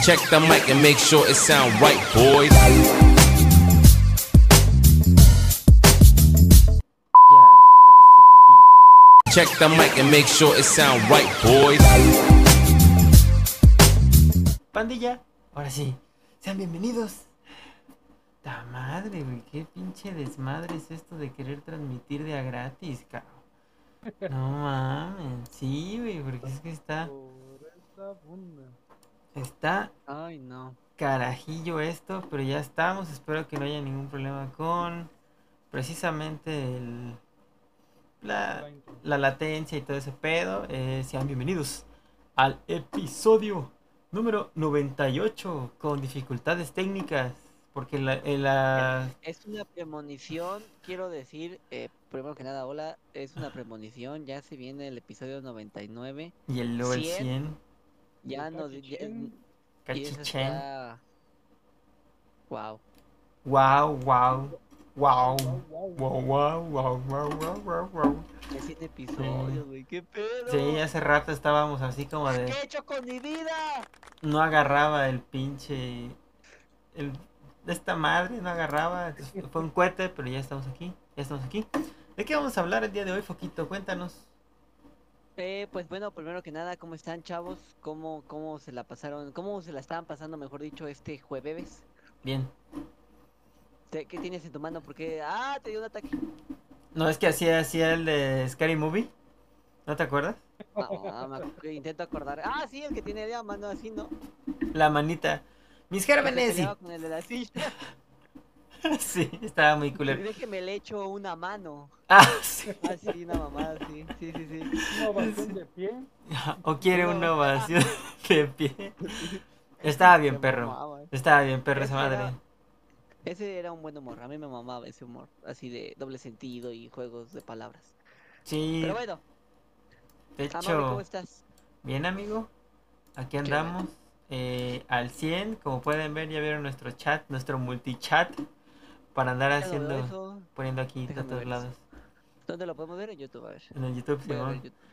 Check the mic and make sure it sound right, boys. Check the mic and make sure it sound right, boys. Pandilla, ahora sí, sean bienvenidos. ¡Ta madre, güey! ¿Qué pinche desmadre es esto de querer transmitir de a gratis, cabrón? No mames, sí, güey, porque es que está... Está... Ay, no. Carajillo esto, pero ya estamos. Espero que no haya ningún problema con... Precisamente la latencia y todo ese pedo. Sean bienvenidos al episodio número 98 con dificultades técnicas. Porque Es una premonición, quiero decir, primero que nada, hola, es una premonición, ya se viene el episodio 99. Y luego el 100. Ya nos... Cachichén. Wow. Wow, wow. Wow. Wow, wow, wow, wow, wow, wow, wow. Ya 100 episodios, güey, qué pedo. Sí, hace rato estábamos así como de... ¿Qué he hecho con mi vida? No agarraba el pinche... Esta madre no agarraba. Entonces, fue un cohete, pero ya estamos aquí. Ya estamos aquí. ¿De qué vamos a hablar el día de hoy, Foquito? Cuéntanos. Pues bueno, primero que nada, ¿cómo están, chavos? ¿Cómo se la pasaron? ¿Cómo se la estaban pasando, mejor dicho, este jueves? Bien. ¿Qué tienes en tu mano? Porque... ¡Ah! Te dio un ataque. No, es que hacía el de Scary Movie. ¿No te acuerdas? Intento acordar. Ah, sí, el que tiene la mano así, ¿no? La manita. Mis Que se gérmenes. peleaba con el de la silla. Sí, estaba muy culero. Déjeme le echo una mano. Ah, sí. Ah, sí, una mamada, sí. ¿Una ovación de pie? O quiere una ovación de pie. Estaba bien, Se perro. mamaba. Estaba bien, perro, esa Ese madre. era- Ese era un buen humor. A mí me mamaba ese humor. Así de doble sentido y juegos de palabras. Sí, Pero bueno, de Amable, ¿cómo hecho, estás? bien, amigo. Aquí Qué andamos. Al 100. Como pueden ver, ya vieron nuestro chat, nuestro multichat. Para andar Ya no veo haciendo, eso. poniendo aquí de Déjame todos ver lados. eso. ¿Dónde lo podemos ver? En YouTube, a ver. En el YouTube, Voy a ver Simón. YouTube.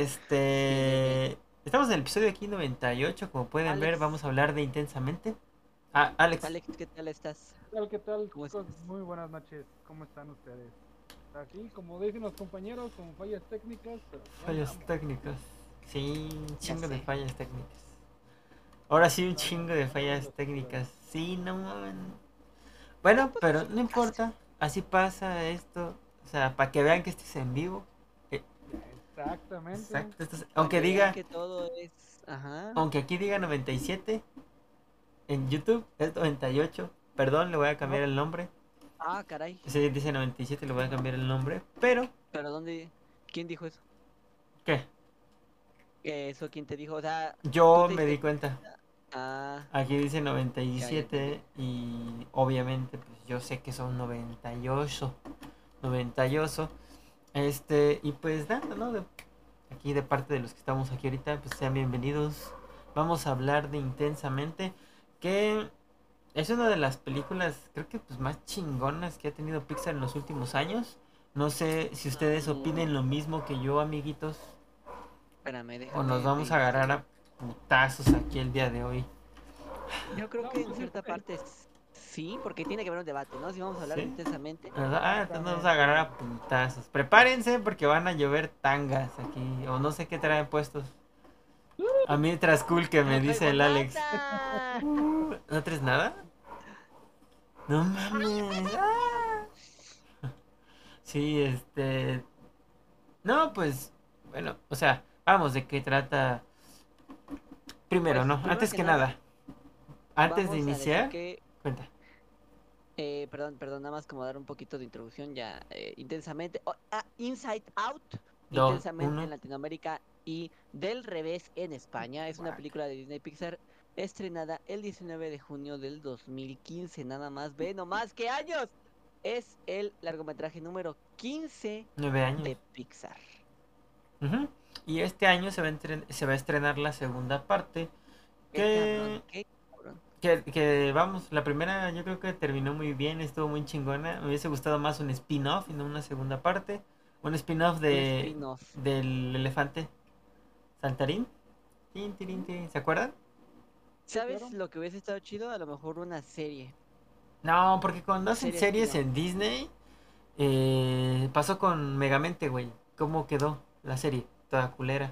Bien. Estamos en el episodio aquí 98. Como pueden Alex. ver, vamos a hablar de Intensamente. Ah, Alex. Alex, ¿qué tal estás? ¿Qué tal? ¿Cómo Chicos? estás? Muy buenas noches. ¿Cómo están ustedes? Aquí, como dicen los compañeros, con fallas técnicas. Pero ya Fallas andamos. técnicas. Sí, un chingo de sé. fallas técnicas. Ahora sí, un chingo de fallas técnicas. Sí, no mames. Bueno, pero no importa. Así pasa esto. O sea, para que vean que esto es en vivo. Exactamente. Exacto. Para Aunque que vean diga, que todo es... Ajá. aunque aquí diga 97, en YouTube es 98. Perdón, le voy a cambiar el nombre. Ah, caray. Si dice 97, le voy a cambiar el nombre. Pero, ¿Pero dónde? ¿Quién dijo eso? ¿qué? ¿Eso quién te dijo? O sea, Yo ¿tú te me di diste cuenta. Ah, Aquí dice ya 97 y obviamente pues yo sé que son 98. 98. Y pues nada, ¿no? Aquí de parte de los que estamos aquí ahorita, pues sean bienvenidos. Vamos a hablar de Intensamente, que es una de las películas, creo que pues más chingonas que ha tenido Pixar en los últimos años. No sé si ustedes opinen lo mismo que yo, amiguitos, espérame, o déjame nos vamos a ver. agarrar a putazos aquí el día de hoy. Yo creo No, que en pues, cierta parte sí, porque tiene que haber un debate, ¿no? Si vamos a hablar ¿Sí? intensamente. ¿Verdad? Entonces nos vamos a agarrar a puntazos. Prepárense porque van a llover tangas aquí, o no sé qué traen puestos. A mí tras cool que me ¡No dice el traigo Alex. nada! ¿No traes nada? No mames. Ah. Sí, No, pues, bueno, o sea, vamos, ¿de qué trata? Primero, Pues, ¿no? primero Antes que que nada, nada, antes de vamos a decir iniciar, que, cuenta. perdón, nada más como dar un poquito de introducción ya intensamente. Inside Out, Dos, intensamente uno. en Latinoamérica y Del Revés en España. Es una película de Disney Pixar estrenada el 19 de junio del 2015. Nada más, ve nomás, ¿qué años? Es el largometraje número 15 9 años. de Pixar. Ujú. Y este año se va a estrenar la segunda parte. Qué cabrón. Que vamos, la primera yo creo que terminó muy bien, estuvo muy chingona. Me hubiese gustado más un spin-off y no una segunda parte. Un spin-off Un spin-off. del elefante saltarín. Tin, tirín, tirín. ¿Se acuerdan? ¿Sabes claro. lo que hubiese estado chido? A lo mejor una serie. No, porque cuando hacen Serie series spin-off. en Disney, pasó con Megamente, güey. ¿Cómo quedó la serie? Toda culera.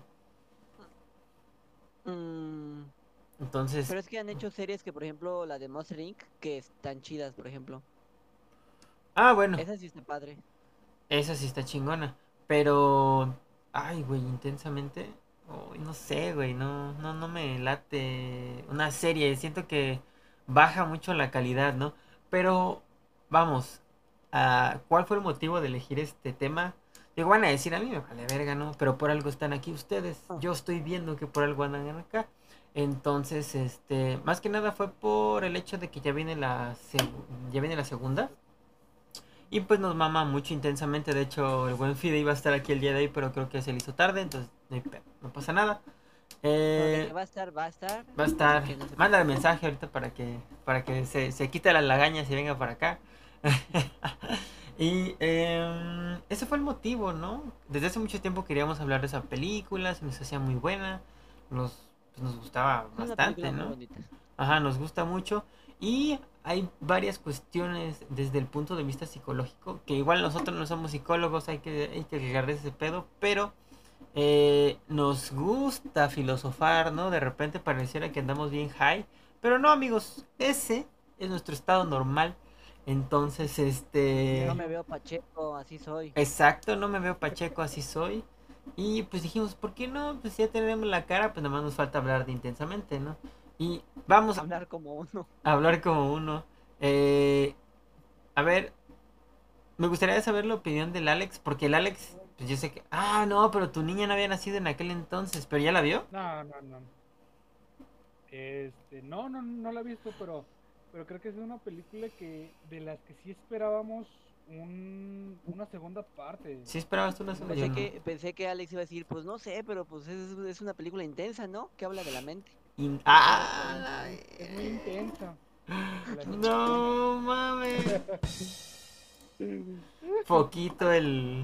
Mm, Entonces, pero es que han hecho series que, por ejemplo, la de Monster Inc., que están chidas, por ejemplo. bueno, Esa sí está padre. esa sí está chingona. Pero, ay, güey, intensamente. Uy, no sé, güey, no me late una serie. Siento que baja mucho la calidad, ¿no? Pero, vamos, ¿cuál fue el motivo de elegir este tema? Digo, van a decir, a mí me vale verga, ¿no? Pero por algo están aquí ustedes. Ah, Yo estoy viendo que por algo andan acá. Entonces, más que nada fue por el hecho de que ya viene la segunda. Y pues nos mama mucho intensamente. De hecho, el buen Fide iba a estar aquí el día de hoy, pero creo que se le hizo tarde, entonces no pasa nada. no, de que Eh, va a estar, Va a así estar. que no se Manda el preocupen. mensaje ahorita para que se quite la lagaña y venga para acá. Y ese fue el motivo, ¿no? Desde hace mucho tiempo queríamos hablar de esa película, se nos hacía muy buena, nos gustaba Es una bastante, película muy ¿no? bonita. Ajá, nos gusta mucho. Y hay varias cuestiones desde el punto de vista psicológico, que igual nosotros no somos psicólogos, hay que agarrar ese pedo, pero nos gusta filosofar, ¿no? De repente pareciera que andamos bien high, pero no, amigos, ese es nuestro estado normal. Entonces, No Diario. me veo Pacheco, así soy. exacto, no me veo pacheco, así soy. Y pues dijimos, ¿por qué no? Pues ya tenemos la cara, pues nada más nos falta hablar de intensamente, ¿no? Y vamos Hablar como uno. a hablar como uno. Eh, a ver, me gustaría saber la opinión del Alex, porque el Alex, pues yo sé que, no, pero tu niña no había nacido en aquel entonces, pero ya la vio. No, no, no. No la he visto, pero creo que es una película que de las que sí esperábamos una segunda parte. Sí esperabas tú una segunda, yo no. Pensé que Alex iba a decir, pues no sé, pero pues es una película intensa, ¿no? Que habla de la mente. ¡Ah! Es muy intensa la situación. No mames. Poquito el.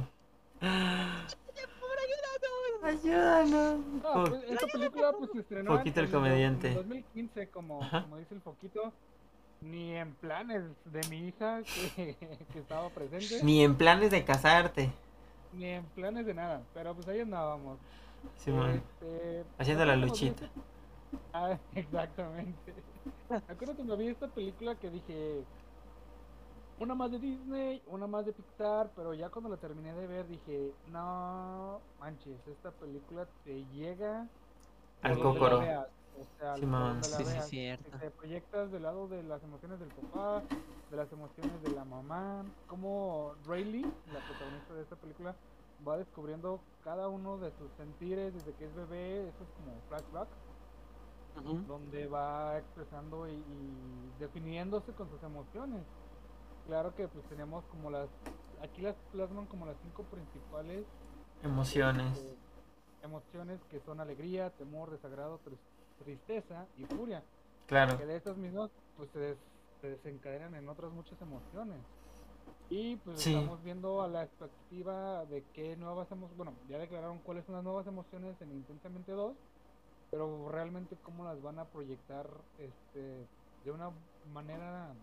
¡Por ayuda, Ayúdanos. Ah, pues esta película pues se estrenó Poquito el en el comediante. 2015, como, Ajá. como dice el Foquito, ni en planes de mi hija que estaba presente, Ni en planes de casarte. ni en planes de nada, pero pues ahí andábamos. Simón. Me Haciendo la acuerdo cuando vi luchita. esta, exactamente. Me acuerdo cuando vi esta película que dije, una más de Disney, una más de Pixar, pero ya cuando la terminé de ver dije, no manches, esta película te llega Al por donde la cócoro. veas, o sea, por Simón. donde la Sí, sí, es veas. Si cierto. te proyectas del lado de las emociones del papá, de las emociones de la mamá, como Rayleigh, la protagonista de esta película, va descubriendo cada uno de sus sentires desde que es bebé, eso es como flashbacks, Ujú. donde va expresando y definiéndose con sus emociones. Claro que pues tenemos como aquí las plasman como las cinco principales Emociones. este, emociones que son alegría, temor, desagrado, tristeza y furia, Claro. que de estas mismas pues se desencadenan en otras muchas emociones. Y pues Sí. estamos viendo a la expectativa de qué nuevas emociones, bueno, ya declararon cuáles son las nuevas emociones en Intensamente 2, pero realmente cómo las van a proyectar de una manera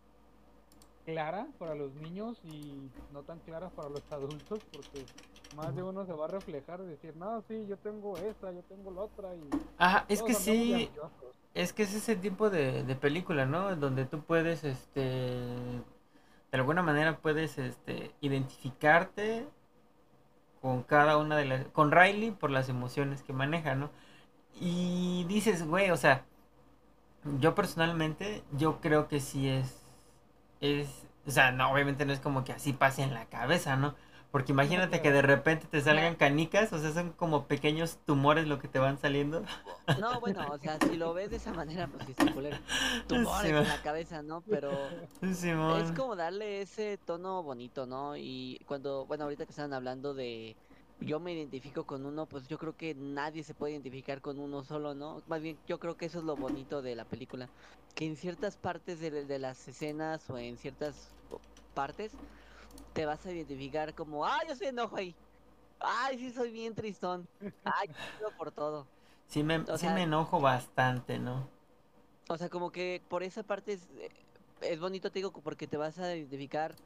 clara para los niños y no tan clara para los adultos, porque más de uno se va a reflejar y decir, no, sí, yo tengo esta, yo tengo la otra, y Ajá, es que todos andamos de sí. ansiosos. Es que es ese tipo de película, ¿no? En donde tú puedes, de alguna manera puedes, identificarte con cada una de las, con Riley por las emociones que maneja, ¿no? Y dices, güey, o sea, yo personalmente, yo creo que sí o sea, no, obviamente no es como que así pase en la cabeza, ¿no? Porque No, imagínate que claro. de repente te salgan canicas, o sea, son como pequeños tumores lo que te van saliendo. No, bueno, o sea, si lo ves de esa manera, pues sí está culero. Sí, Tumores en la cabeza, ¿no? Pero es Simón. como darle ese tono bonito, ¿no? Y cuando, bueno, ahorita que estaban hablando de yo me identifico con uno, pues yo creo que nadie se puede identificar con uno solo, ¿no? Más bien, yo creo que eso es lo bonito de la película, que en ciertas partes de las escenas o en ciertas partes te vas a identificar como, ah, yo soy enojo ahí, ay, sí soy bien tristón, ay, yo por todo. O Sí me sea, enojo bastante, ¿no? O sea, como que por esa parte es bonito, te digo, porque te vas a identificar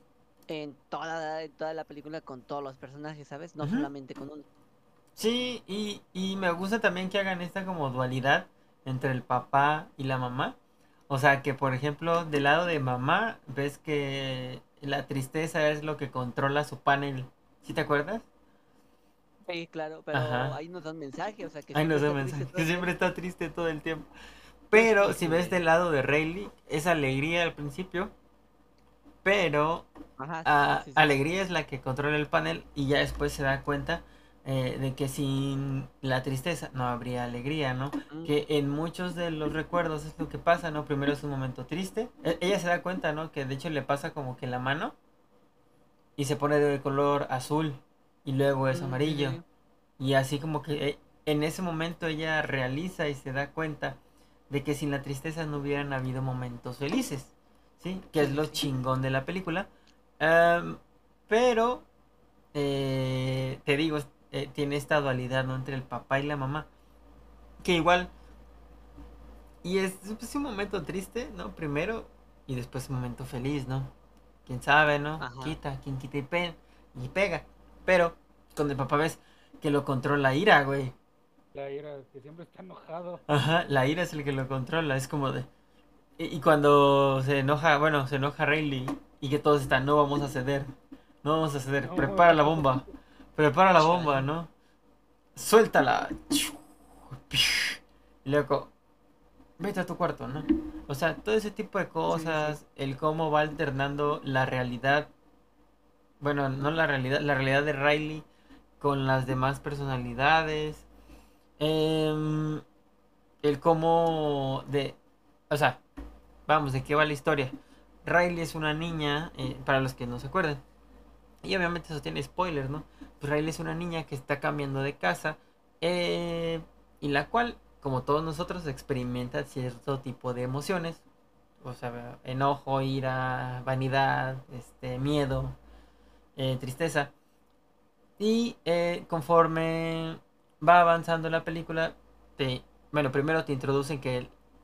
en toda la película con todos los personajes, ¿sabes? No Ujú. solamente con uno. Sí, y me gusta también que hagan esta como dualidad entre el papá y la mamá. O sea, que por ejemplo, del lado de mamá, ves que la tristeza es lo que controla su panel. ¿Sí te acuerdas? Sí, claro, pero Ajá. ahí nos dan mensaje, o sea, que Ahí siempre nos da está un triste mensaje. todo Que el siempre tiempo. está triste todo el tiempo. Pero si Sí, ves güey. del lado de Rayleigh, es alegría al principio. Pero Ajá, sí, sí, sí. alegría es la que controla el panel y ya después se da cuenta de que sin la tristeza no habría alegría, ¿no? Mm, Que en muchos de los recuerdos es lo que pasa, ¿no? Primero es un momento triste. Ella se da cuenta, ¿no? Que de hecho le pasa como que la mano y se pone de color azul y luego es sí, sí, amarillo. sí. Y así como que en ese momento ella realiza y se da cuenta de que sin la tristeza no hubieran habido momentos felices, ¿sí? Que Sí, es sí, lo sí. chingón de la película. Am, pero, te digo, tiene esta dualidad, ¿no? Entre el papá y la mamá. Que igual, y es pues, un momento triste, ¿no? Primero, y después un momento feliz, ¿no? Quién sabe, ¿no? Ajá. Quien quita y pega. Pero, con el papá ves que lo controla ira, güey. La ira, que siempre está enojado. Ajá, la ira es el que lo controla, es como de... Y cuando se enoja, bueno, se enoja Rayleigh y que todos están, no vamos a ceder, no vamos a ceder, No, no. prepara la bomba, Chale. ¿no? Suéltala. Y luego, vete a tu cuarto, ¿no? O sea, todo ese tipo de Sí, sí, sí. cosas, el cómo va alternando la realidad, bueno, no la realidad de Riley con las demás personalidades, em, el cómo de, o sea, vamos, ¿de qué va la historia? Riley es una niña, para los que no se acuerdan, y obviamente eso tiene spoilers, ¿no? Pues Riley es una niña que está cambiando de casa, eh, y la cual, como todos nosotros, experimenta cierto tipo de emociones, o sea, enojo, ira, vanidad, miedo, tristeza. Y conforme va avanzando la película, bueno, primero te introducen que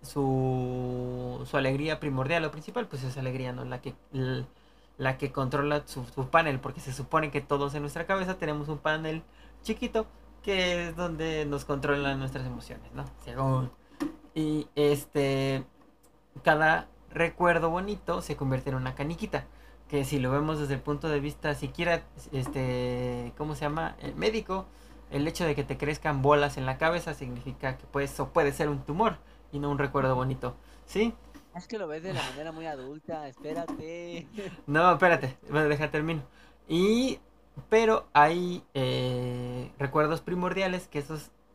su alegría primordial o principal, pues es alegría, ¿no? La que controla su panel, porque se supone que todos en nuestra cabeza tenemos un panel chiquito que es donde nos controlan nuestras emociones, ¿no? Según. Y cada recuerdo bonito se convierte en una caniquita. Que si lo vemos desde el punto de vista siquiera, ¿cómo se llama? Médico, el hecho de que te crezcan bolas en la cabeza significa que pues, o puede ser un tumor y no un recuerdo bonito. ¿Sí? Es que lo ves de la manera muy adulta, espérate. No, espérate, bueno, deja termino. Y, pero hay recuerdos primordiales que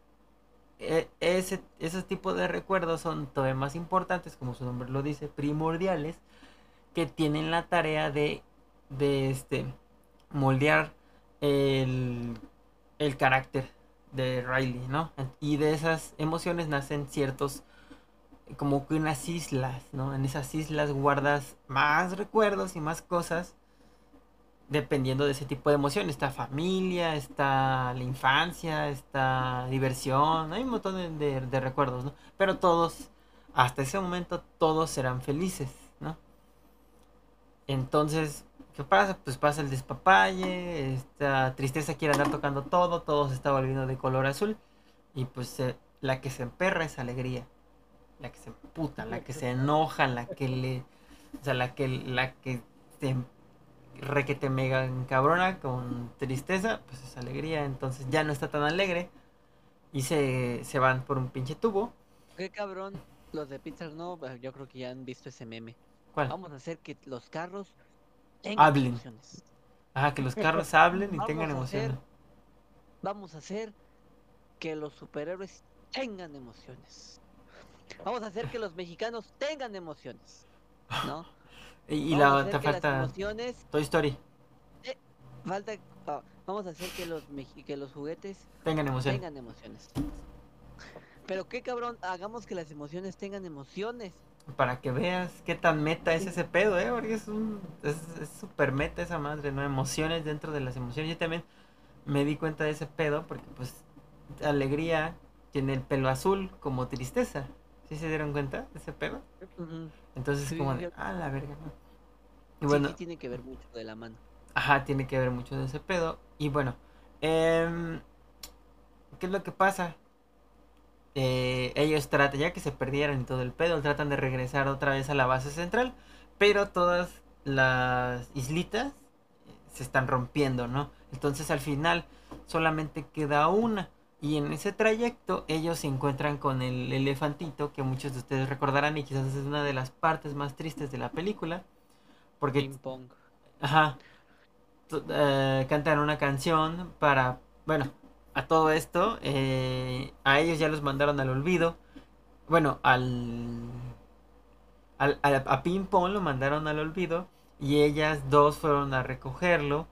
esos tipos de recuerdos son todavía más importantes, como su nombre lo dice, primordiales, que tienen la tarea de moldear el, el carácter de Riley, ¿no? Y de esas emociones nacen ciertos, como que unas islas, ¿no? En esas islas guardas más recuerdos y más cosas dependiendo de ese tipo de emoción. Está familia, está la infancia, está diversión, hay un montón de recuerdos, ¿no? Pero todos, hasta ese momento, todos serán felices, ¿no? Entonces, ¿qué pasa? Pues pasa el despapalle, esta tristeza quiere andar tocando todo se está volviendo de color azul. Y pues la que se emperra es alegría, la que se emputa, la que se enoja, la que le... O sea, la que se requete mega encabrona con tristeza, pues es alegría. Entonces ya no está tan alegre y se van por un pinche tubo. Qué cabrón, los de Pixar no, yo creo que ya han visto ese meme. ¿Cuál? Vamos a hacer que los carros tengan Hablen. emociones. Ah, que los carros hablen y tengan Vamos a emociones. hacer, vamos a hacer que los superhéroes tengan emociones. Vamos a hacer que los mexicanos tengan emociones, ¿no? Y Vamos a la hacer te que las falta emociones, Toy Story. eh, falta, vamos a hacer que que los juguetes Tengan emoción. tengan emociones. Pero qué cabrón, hagamos que las emociones tengan emociones. Para que veas qué tan meta es Sí. ese pedo, porque es súper meta esa madre, ¿no? Emociones dentro de las emociones. Yo también me di cuenta de ese pedo porque pues alegría tiene el pelo azul como tristeza, ¿Sí se dieron cuenta de ese pedo? Ujú. Entonces Sí, como sí, de, sí. la verga, ¿no? Y Sí, bueno, sí tiene que ver mucho de la mano. ajá, tiene que ver mucho de ese pedo. Y bueno, em, ¿qué es lo que pasa? Ellos tratan, ya que se perdieron y todo el pedo, tratan de regresar otra vez a la base central, pero todas las islitas se están rompiendo, ¿no? Entonces al final solamente queda una. Y en ese trayecto ellos se encuentran con el elefantito, que muchos de ustedes recordarán y quizás es una de las partes más tristes de la película, porque, Ping pong. ajá, cantan una canción para, bueno, a todo esto, a ellos ya los mandaron al olvido, bueno, a Ping Pong lo mandaron al olvido y ellas dos fueron a recogerlo.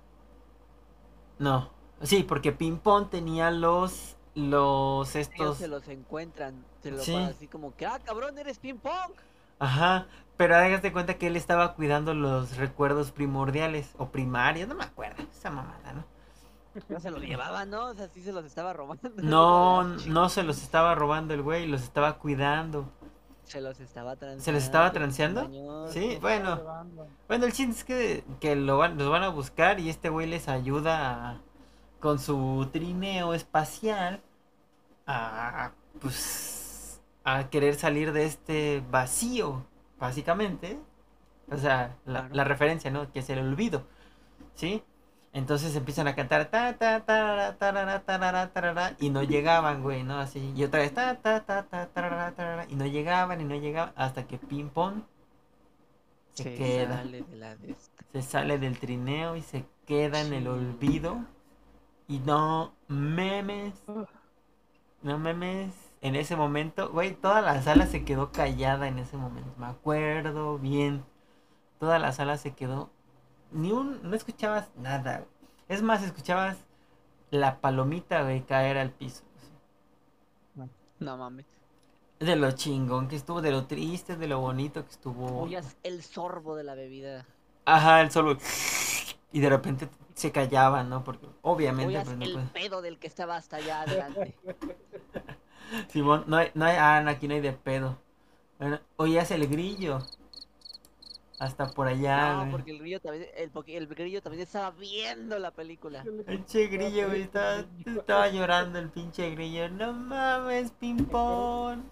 No, sí, porque Ping Pong tenía los Ellos se estos, los encuentran, sí, así como que, cabrón, eres ping pong. ajá, pero hágase cuenta que él estaba cuidando los recuerdos primordiales o primarios, no me acuerdo, esa mamada, ¿no? No se los llevaba, ¿no? O sea, sí se los estaba robando. Así como de, No, chinga, no se los estaba robando el güey, los estaba cuidando. se los estaba ¿Se les estaba transeando, pinche transeando? Se Sí, mañoso. los estaba bueno. llevando. Bueno, el chiste es que los van a buscar y este güey les ayuda con su trineo espacial a, pues, a querer salir de este vacío, básicamente. O sea, Claro. la referencia, ¿no? Que es el olvido, ¿sí? Entonces empiezan a cantar ta ta tarara, tarara, tarara, tarara, y no llegaban, güey, ¿no? Así. Y otra vez ta ta ta ta tarara, tarara, y no llegaban hasta que Ping Pong se Se queda. sale de la de esta. Se sale del trineo y se queda en el olvido. Chinga. Y no memes, no memes. En ese momento, güey, toda la sala se quedó callada en ese momento. Me acuerdo bien. Toda la sala se quedó. No escuchabas nada, güey. Es más, escuchabas la palomita, güey, caer al piso. No mames. De lo chingón que estuvo, de lo triste, de lo bonito que estuvo. Oías el sorbo de la bebida. Ajá, el solo. Y de repente se callaban, ¿no? Porque obviamente, Oías pues no el puede. pedo del que estaba hasta allá adelante. Simón, no, aquí no hay de pedo. Bueno, oías el grillo. Hasta por allá, No, güey. porque el grillo también, porque el grillo también estaba viendo la película. Se le El pinche estaba grillo, güey. triste el niño. Estaba llorando el pinche grillo. No mames, ping pong.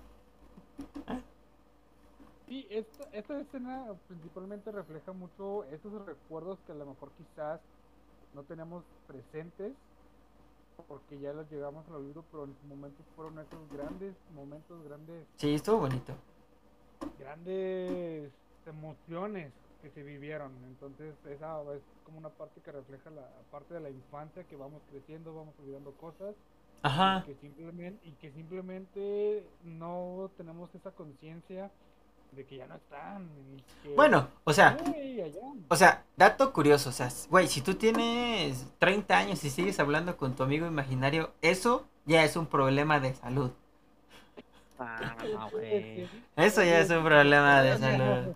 Sí, esta escena principalmente refleja mucho esos recuerdos que a lo mejor quizás no tenemos presentes porque ya los llegamos al olvido, pero en su momento fueron esos grandes momentos, Sí, estuvo bonito. grandes emociones que se vivieron. Entonces esa es como una parte que refleja la parte de la infancia, que vamos creciendo, vamos olvidando cosas Ajá. y que simplemente no tenemos esa conciencia de que ya no están y que Bueno, o sea, allá. dato curioso. O sea, güey, si tú tienes 30 años y sigues hablando con tu amigo imaginario, eso ya es un problema de salud. Ah, güey. Eso ya es un problema de O sea, salud.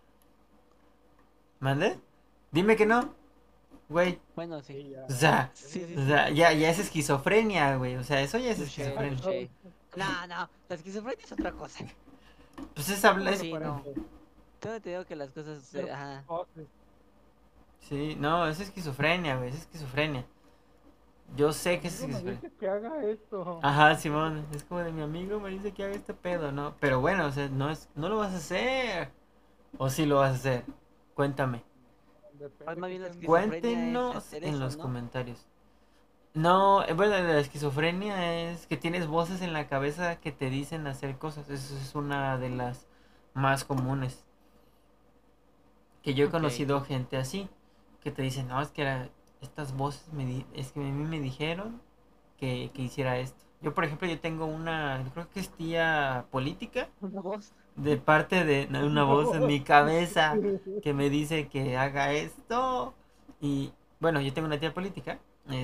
¿Mande? Dime que no, güey. bueno, sí. Sí, ya. O sea, Sí, sí, o sí. sea, ya es esquizofrenia, güey. O sea, eso ya es Touché, esquizofrenia. touché. No, no, la esquizofrenia es otra cosa. Pues es hablar. Sí, no. Tengo te digo que las cosas. Pero, Ajá. Sí, no, es esquizofrenia, güey. Es esquizofrenia. Yo sé que es amigo me esquizofrenia. dice que haga esto. Ajá, Simón. Es como de mi amigo me dice que haga este pedo, ¿no? Pero bueno, o sea, no lo vas a hacer. ¿O sí lo vas a hacer? Cuéntame. Pues Depende más que bien la sean esquizofrenia es Cuéntenos hacer en eso, los ¿no? comentarios. No, bueno, la esquizofrenia es que tienes voces en la cabeza que te dicen hacer cosas. Eso es una de las más comunes. Que yo he Ok. conocido gente así, que te dicen, no, es que estas voces es que a mí me dijeron que hiciera esto. Yo, por ejemplo, yo tengo yo creo que es tía política, Una voz. de parte de no, una voz en mi cabeza que me dice que haga esto. Y bueno, yo tengo una tía política,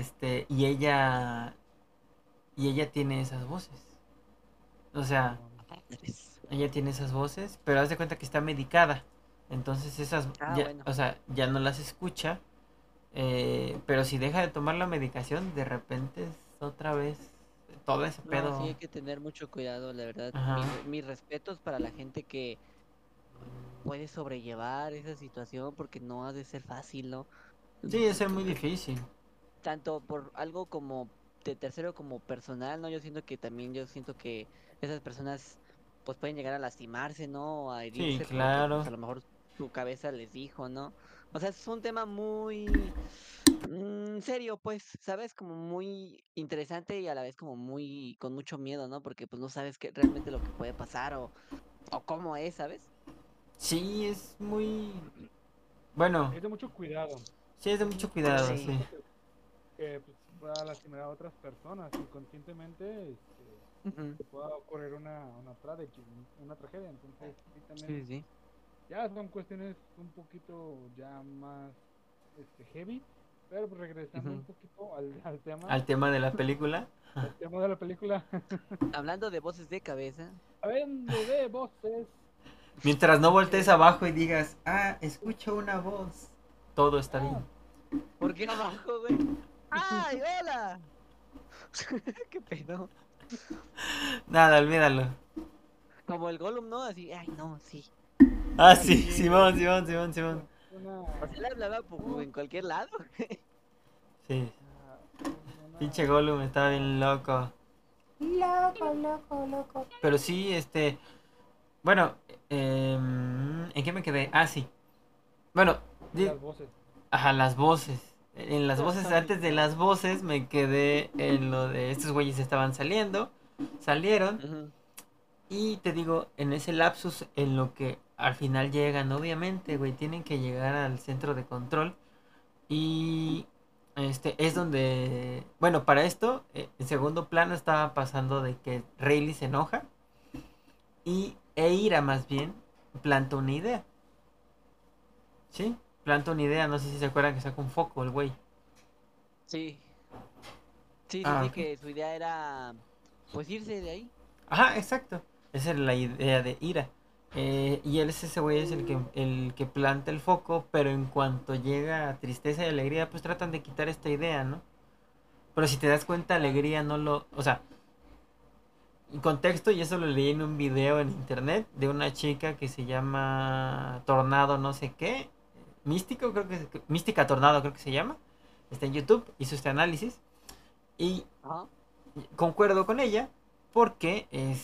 y ella tiene esas voces. O sea, ella tiene esas voces, pero haz de cuenta que está medicada. Entonces Ah, bueno. o sea, ya no las escucha. Pero si deja de tomar la medicación, de repente es otra vez todo ese No, pedo. sí hay que tener mucho cuidado, la verdad. Ajá. Mis respetos para la gente que puede sobrellevar esa situación porque no ha de ser fácil, ¿no? Sí, es ser muy difícil. Tanto por algo como de tercero como personal, ¿no? Yo siento que esas personas pues pueden llegar a lastimarse, ¿no? A Sí, herirse porque pues claro. a lo mejor su cabeza les dijo, ¿no? O sea, es un tema muy serio, pues, ¿sabes? Como muy interesante y a la vez como muy con mucho miedo, ¿no? Porque pues no sabes qué realmente lo que puede pasar o cómo es, ¿sabes? Sí, es muy... Bueno, Es de mucho cuidado. sí, es de Es de mucho mucho cuidado cuidado, Sí. sí. que pues, pueda lastimar a otras personas inconscientemente, Ujú. que pueda ocurrir una tragedia. Entonces, sí, Sí, también sí. ya son cuestiones un poquito ya más heavy, pero pues, regresando un Ujú. poquito al tema, Al tema de la película. al tema de la película, Hablando de voces de cabeza. hablando de voces, Mientras no voltees eh, abajo y digas, ah, escucho una voz, todo está ah, bien. ¿Por qué abajo, güey? ¡Ay, hola! ¿Qué pedo? Nada, olvídalo. Como el Gollum, ¿no? Así, ay, no, sí. Ah, sí, así Simón, Simón, Simón, Simón. una, O sea, le hablaba un- en cualquier lado. Sí, ah, pinche una, Gollum estaba una- bien loco. Pero sí, bueno, ¿en qué me quedé? Ah, sí. Bueno, en las voces. ajá, las voces. En las voces, Ay, antes de no. las voces, me quedé en lo de estos güeyes estaban saliendo, salieron, Ujú. y te digo, en ese lapsus, en lo que al final llegan, obviamente, güey, tienen que llegar al centro de control. Y es donde, bueno, para esto, en segundo plano estaba pasando de que Rayleigh se enoja y Eira más bien planta una idea, ¿sí? Planta una idea, no sé si se acuerdan que saca un foco el güey. Sí, sí, sí, Ah, sí, ok. que su idea era, pues, irse de ahí. Ajá, exacto. Esa es la idea de Ira. Y él es ese güey, es el que planta el foco, pero en cuanto llega a tristeza y alegría, pues tratan de quitar esta idea, ¿no? Pero si te das cuenta, Ah, alegría no lo... O sea, en contexto, y eso lo leí en un video en internet de una chica que se llama Tornado no sé qué. Místico, creo que Mística Tornado creo que se llama. Está en YouTube, hizo este análisis. Y Ajá. concuerdo con ella porque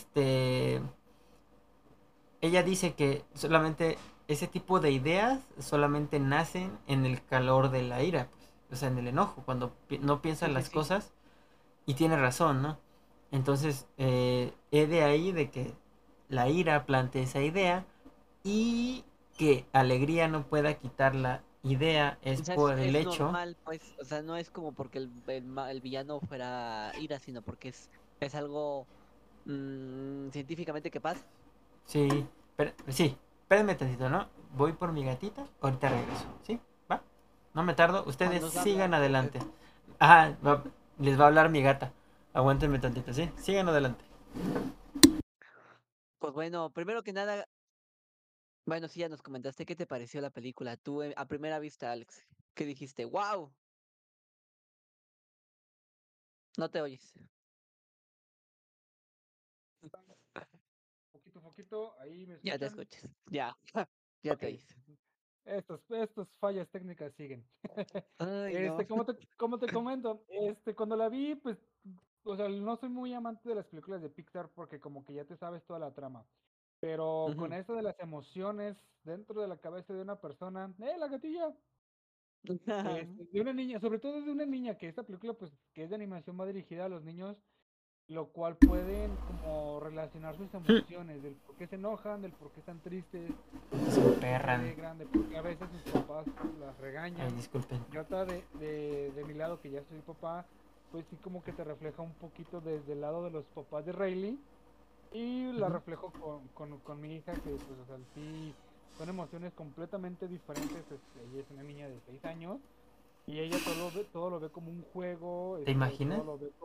ella dice que solamente ese tipo de ideas solamente nacen en el calor de la ira, pues. O sea, en el enojo, cuando no piensan Sí, sí, las sí. cosas. Y tiene razón, ¿no? Entonces, he de ahí de que la ira plantee esa idea y que alegría no pueda quitar la idea es O sea, por el es hecho. normal, pues, o sea, no es como porque el villano fuera ira, sino porque es algo científicamente que pasa. Sí, pero, sí, espérenme tantito, ¿no? Voy por mi gatita, ahorita regreso, ¿sí? ¿Va? No me tardo, Ah, ustedes nos va a sigan hablar. adelante. Ajá, les va a hablar mi gata. Aguántenme tantito, ¿sí? Sigan adelante. Pues bueno, primero que nada, bueno, sí, ya nos comentaste qué te pareció la película. Tú, a primera vista, Alex, ¿qué dijiste? ¡Wow! No te oyes. poquito, ahí me Ya te escuchan. escuchas. Ya, ya Ok, te oyes. estas fallas técnicas siguen. Ay, no. Como te comento, cuando la vi, pues, o sea, no soy muy amante de las películas de Pixar porque como que ya te sabes toda la trama. Pero con Ujú. esto de las emociones dentro de la cabeza de una persona, la gatilla, de una niña, sobre todo de una niña, que esta película, pues, que es de animación, va dirigida a los niños, lo cual pueden como relacionar sus emociones, del por qué se enojan, del por qué están tristes, Se del por qué perran. alegran, de por qué a veces sus papás las Ay, regañan. disculpen. Y otra de mi lado, que ya soy papá, pues sí como que te refleja un poquito desde el lado de los papás de Rayleigh y la Ujú. reflejo con mi hija, que pues o sea, sí son emociones completamente diferentes. Ella es una niña de 6 años y ella todo lo ve como un juego, ¿Te imaginas? todo lo ve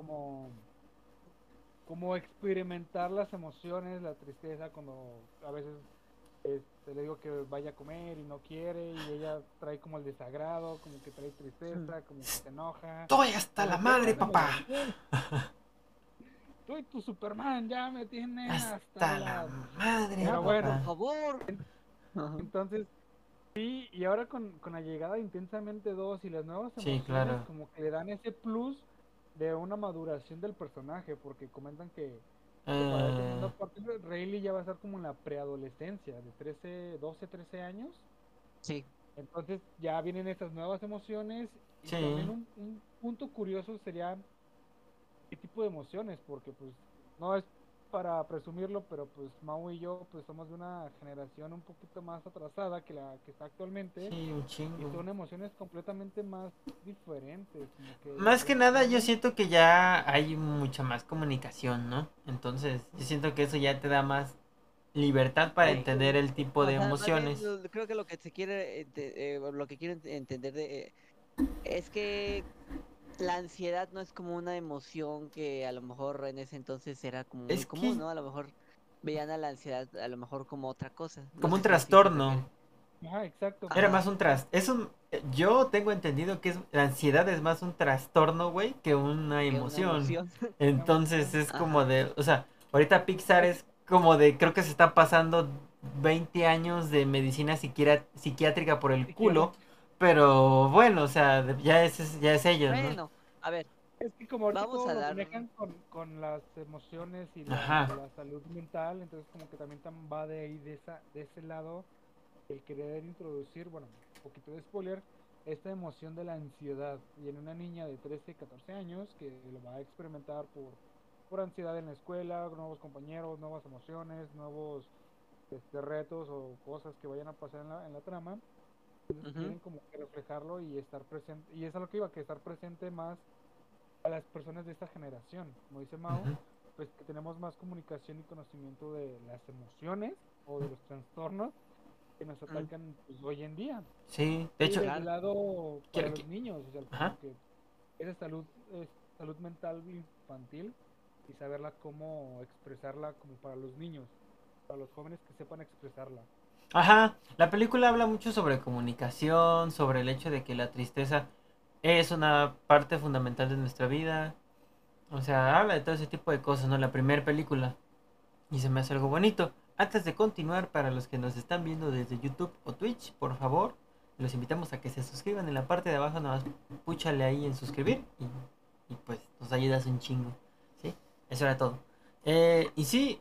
como experimentar las emociones, la tristeza, cuando a veces le digo que vaya a comer y no quiere, y ella trae como el desagrado, como que trae Mm. tristeza, como que se enoja, Estoy hasta como la que trae madre, más papá. emoción. tú y tu Superman ya me tienen Hasta hasta la la... madre, Pero bueno, Por papá. favor. Ajá. Entonces, sí, y ahora con la llegada de Intensamente 2 y las nuevas Sí, emociones, claro. como que le dan ese plus de una maduración del personaje, porque comentan que para la segunda Eh, parte Rayleigh ya va a estar como en la preadolescencia, de 13, 12, 13 años. Sí. Entonces ya vienen estas nuevas emociones y también sí. un punto curioso sería qué tipo de emociones, porque pues no es para presumirlo, pero pues Mau y yo pues somos de una generación un poquito más atrasada que la que está actualmente Sí, un y chingo. son emociones completamente más diferentes, como que Más que nada, yo reaccionan. siento que ya hay mucha más comunicación, ¿no? Entonces, yo siento que eso ya te da más libertad para Es entender que, el tipo o de sea, más bien emociones. creo que lo que se quiere, lo que quiero entender es que la ansiedad no es como una emoción que a lo mejor en ese entonces era como muy Es común, que ¿no? A lo mejor veían a la ansiedad a lo mejor como otra cosa. No como un sé si así se trastorno. refiere. Ajá, exacto, Era como Ajá. más un yo tengo entendido que la ansiedad es más un trastorno, güey, que una Que una emoción. emoción. una Entonces emoción. es como Ajá. de, o sea, ahorita Pixar Es, es como de, creo que se está pasando 20 años de medicina psiquiátrica por el culo, pero bueno, o sea, ya es ellos, ¿no? Bueno, a ver, es que como ahorita vamos todo a lo dar. manejan con las emociones y Ajá, la salud mental, entonces como que también va de ahí, de ese lado, el querer introducir, bueno, un poquito de spoiler, esta emoción de la ansiedad. Y en una niña de 13 14 años que lo va a experimentar por ansiedad en la escuela, nuevos compañeros, nuevas emociones, nuevos retos o cosas que vayan a pasar en la trama. Entonces Ujú, quieren como que reflejarlo y estar presente. Y es a lo que iba, que estar presente más a las personas de esta generación. Como dice Mao, ujú, pues que tenemos más comunicación y conocimiento de las emociones o de los trastornos que nos ujú. atacan pues, hoy en día. sí, de Y hecho, desde el Claro. lado para quiero los que, niños, o sea, ajá, como que esa salud mental infantil y saberla cómo expresarla como para los niños, para los jóvenes que sepan expresarla. ajá, la película habla mucho sobre comunicación, sobre el hecho de que la tristeza es una parte fundamental de nuestra vida. O sea, habla de todo ese tipo de cosas, ¿no? La primera película. Y se me hace algo bonito. Antes de continuar, para los que nos están viendo desde YouTube o Twitch, por favor, los invitamos a que se suscriban en la parte de abajo, nada más púchale ahí en suscribir y pues nos ayudas un chingo, ¿sí? Eso era todo. Y sí,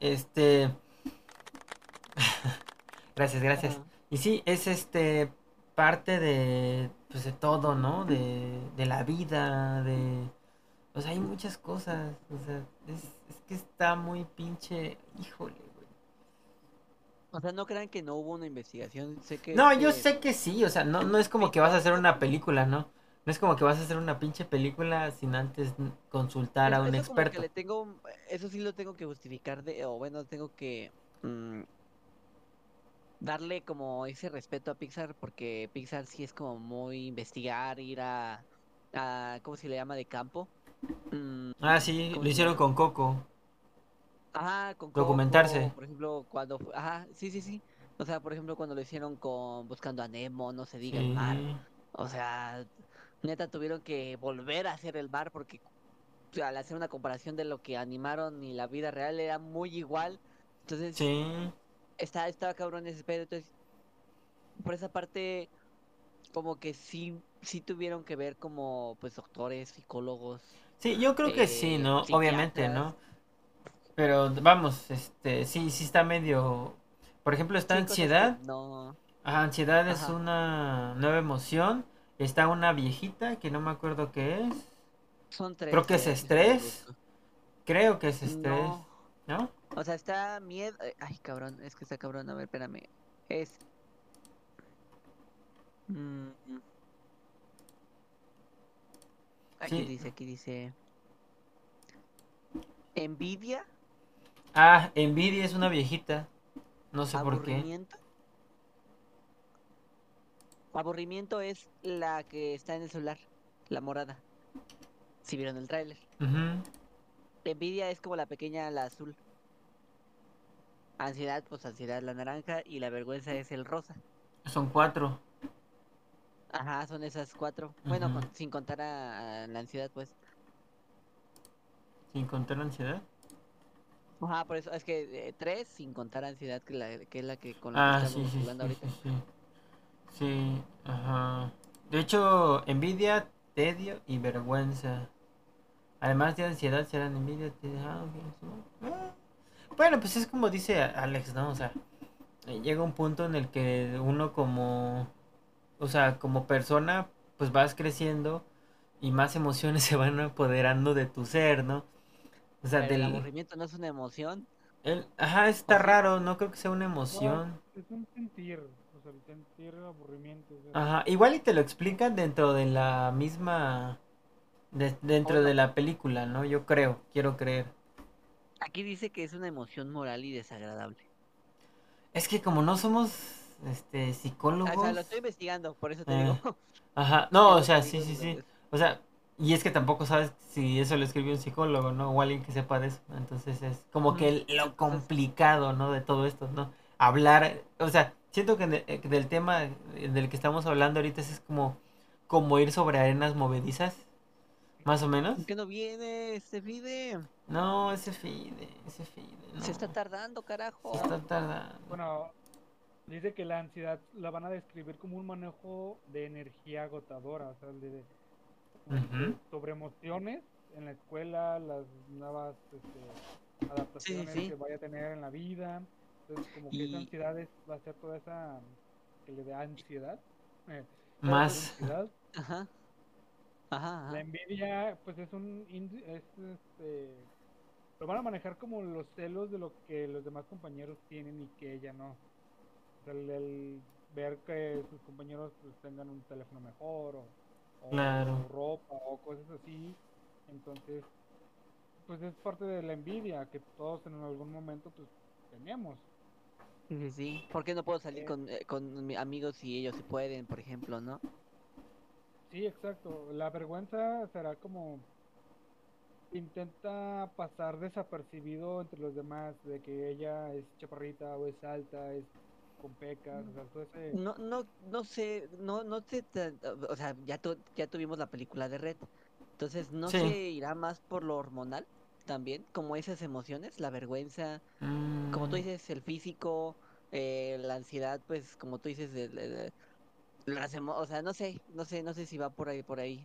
gracias, gracias. Ajá. Y sí, es parte de, pues de todo, ¿no? De la vida, de... O sea, hay muchas cosas, o sea, es que está muy pinche, híjole, güey. O sea, no crean que no hubo una investigación. Sé que No, yo sé que sí, o sea, no es como que vas a Pixar hacer una documentó. película, ¿no? No es como que vas a hacer una pinche película sin antes consultar a un Eso como que experto. le tengo, eso sí lo tengo que justificar o bueno, tengo que mm, darle como ese respeto a Pixar porque Pixar sí es como muy investigar, ir ¿cómo se le llama? De campo. Ah, sí, ¿Cómo lo se hicieron llama? con Coco, Ajá, con Coco, documentarse. por ejemplo, ajá, sí, sí, sí. O sea, por ejemplo, cuando lo hicieron con Buscando a Nemo, no se diga el mar. Sí, O sea, neta tuvieron que volver a hacer el mar porque al hacer una comparación de lo que animaron y la vida real era muy igual. Entonces, sí. estaba cabrón ese pedo. Entonces, por esa parte, como que sí tuvieron que ver como, pues, doctores, psicólogos, Sí, yo creo que sí, ¿no? Obviamente, psiquiatras, ¿no? Pero vamos, sí está medio... Por ejemplo, está sí, cosas que ansiedad. no. Ajá, ansiedad es Ajá, una nueva emoción. Está una viejita que no me acuerdo qué es. son Creo tres, que es déjame estrés. busco. Creo que es estrés. No, ¿No? o sea, está miedo. Ay, cabrón, es que está cabrón. A ver, espérame. Es. mm, Sí. aquí dice. Envidia, Ah, envidia es una viejita. No sé por qué. aburrimiento. Aburrimiento es la que está en el celular, la morada. Si vieron el tráiler. Ujú. Envidia es como la pequeña, la azul. Ansiedad, pues ansiedad la naranja y la vergüenza es el rosa. Son cuatro. Ajá, son esas cuatro. Bueno, Ujú. sin contar a la ansiedad, pues. Sin contar la ansiedad. Ajá, por eso es que 3 sin contar ansiedad, que es la que con la que Ah, estamos sí, sí, jugando sí, ahorita. sí, sí. Sí, ajá. De hecho, envidia, tedio y vergüenza. Además de ansiedad serán envidia, tedio. Ah, ok, sí, ¿no? Bueno, pues es como dice Alex, ¿no? O sea, llega un punto en el que uno como, o sea, como persona, pues vas creciendo y más emociones se van apoderando de tu ser, ¿no? O sea, Pero el del... aburrimiento no es una emoción, Ajá, ¿o está sí? raro, no creo que sea una No, emoción. es un sentir, o sea, el sentir aburrimiento, o sea, Ajá, igual y te lo explican dentro de la misma... O dentro de bueno, la película, ¿no? Yo creo, quiero creer. aquí dice que es una emoción moral y desagradable. Es que como no somos, O sea, psicólogos... lo estoy investigando, por eso te digo. eh, ajá, no, Es o lo que sea, sí, digo sí, de sí. los... O sea, y es que tampoco sabes si eso lo escribió un psicólogo, ¿no? O alguien que sepa de eso. Entonces es como que Ujú. lo Entonces, complicado, ¿no? De todo esto, ¿no? Hablar, o sea, siento que del tema del que estamos hablando ahorita es como ir sobre arenas movedizas, más o menos. ¿por qué no viene este Fide? No, ese fide, Se está no. tardando, Se carajo. está tardando. bueno, dice que la ansiedad la van a describir como un manejo de energía agotadora, o sea, como Ujú. de sobre emociones en la escuela, las nuevas Sí, sí, adaptaciones que sí. vaya a tener en la vida. Entonces, como que esa Y... ansiedad va a ser toda esa que le da ansiedad, eh, Más. ansiedad. Ajá, ajá, La ajá. envidia, pues lo van a manejar como los celos de lo que los demás compañeros tienen y que ella no. O sea, el ver que sus compañeros pues, tengan un teléfono mejor Claro. o ropa o cosas así. Entonces, pues es parte de la envidia que todos en algún momento pues tenemos. Sí, sí, sí. ¿Por qué no puedo salir Eh, con mis amigos si ellos sí pueden, por ejemplo, ¿no? sí, exacto. La vergüenza será como intenta pasar desapercibido entre los demás de que ella es chaparrita o es alta, es con pecas, o sea, todo ese... No, no, no sé, no sé, o sea, ya tuvimos la película de Red, entonces no se Sí. irá más por lo hormonal también, como esas emociones, la vergüenza, como tú Mm, dices, el físico, la ansiedad, pues como tú dices, o sea, no sé si va por ahí.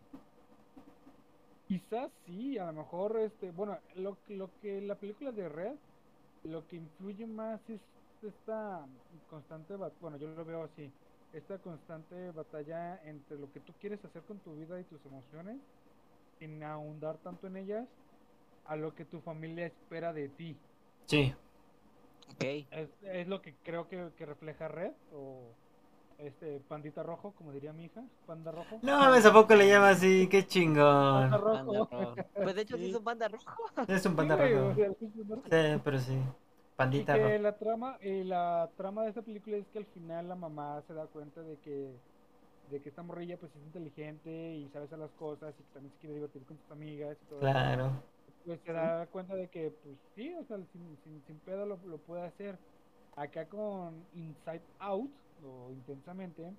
Quizás sí, a lo mejor, bueno, lo que la película de Red, lo que influye más es esta constante, bueno, yo lo veo así, esta constante batalla entre lo que tú quieres hacer con tu vida y tus emociones, sin ahondar tanto en ellas, a lo que tu familia espera de ti. sí. Ok. Es lo que creo que refleja Red, o pandita rojo, como diría mi hija, panda rojo. No mames, ¿a poco le llama así? Qué Panda chingón. Banda rojo. rojo. Pues de hecho sí Sí, son banda rojo. Es un sí, panda güey, o rojo. sea, sí, sí, no. Sí, pero sí. Y Pandita rojo. que la trama de esta película es que al final la mamá se da cuenta de que esta morrilla pues es inteligente y sabe hacer las cosas y que también se quiere divertir con sus amigas y todo eso. Claro. Pues se Ujú. da cuenta de que pues sí, o sea, sin pedo lo puede hacer. Acá con Inside Out o Intensamente,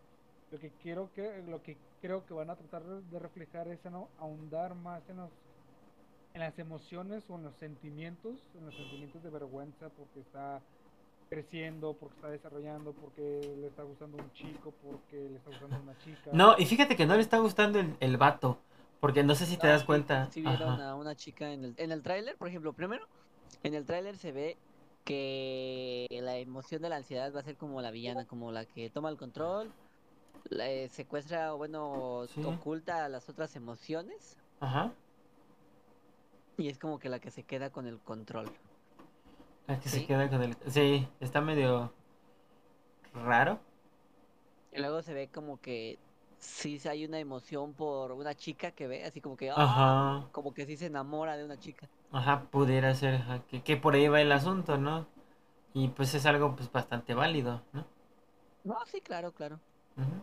lo que creo que van a tratar de reflejar es ¿no? ahondar más en las emociones o en los sentimientos de vergüenza porque está creciendo, porque está desarrollando, porque le está gustando un chico, porque le está gustando una chica. No, y fíjate que no le está gustando el vato. Porque no sé si te No, das sí, cuenta. sí vieron Ajá. a una chica en el tráiler, por ejemplo, primero, en el tráiler se ve que la emoción de la ansiedad va a ser como la villana, como la que toma el control, secuestra o bueno, Sí. oculta las otras emociones Ajá. y es como que la que se queda con el control, La que se ¿sí? queda con el. Sí, está medio raro. Y luego se ve como que sí hay una emoción por una chica que ve, así como que, Ajá. como que sí se enamora de una chica. Ajá, pudiera ser ajá, que por ahí va el asunto, ¿no? Y pues es algo pues bastante válido, ¿no? No, sí, claro, claro. Ujú.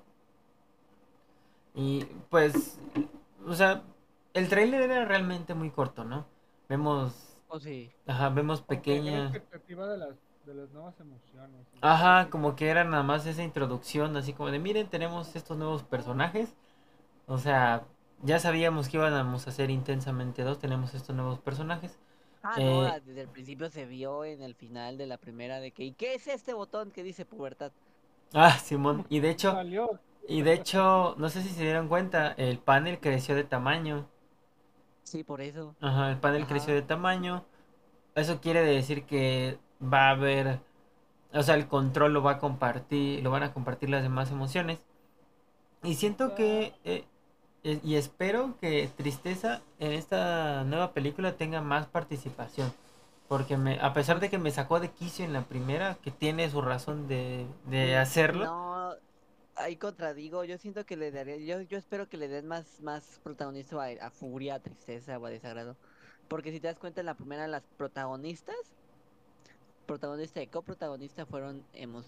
Y pues, o sea, el tráiler era realmente muy corto, ¿no? Vemos, O sí. ajá, vemos Como que era pequeñas, expectativa de las nuevas emociones y todo ajá, ese como que era nada más esa introducción, así como de, miren, tenemos estos nuevos personajes, o sea, ya sabíamos que íbamos a hacer intensamente dos, tenemos estos nuevos personajes, No, Eh, desde el principio se vio en el final de la primera de que, ¿y qué es este botón que dice pubertad? Simón, Salió. y de hecho, no sé si se dieron cuenta, el panel creció de tamaño. Sí, por eso. Ajá, el panel creció Ajá. de tamaño. Eso quiere decir que va a haber, o sea, el control lo va a compartir, lo van a compartir las demás emociones. Y siento Está. que, y espero que Tristeza en esta nueva película tenga más participación. Porque a pesar de Pues que me sacó de quicio en la primera, que tiene su razón de hacerlo. no, ahí contradigo. Yo siento que le daría, yo espero que le den más protagonismo a furia, a tristeza o a desagrado. Porque si te das cuenta, en la primera las protagonistas, protagonista y coprotagonista fueron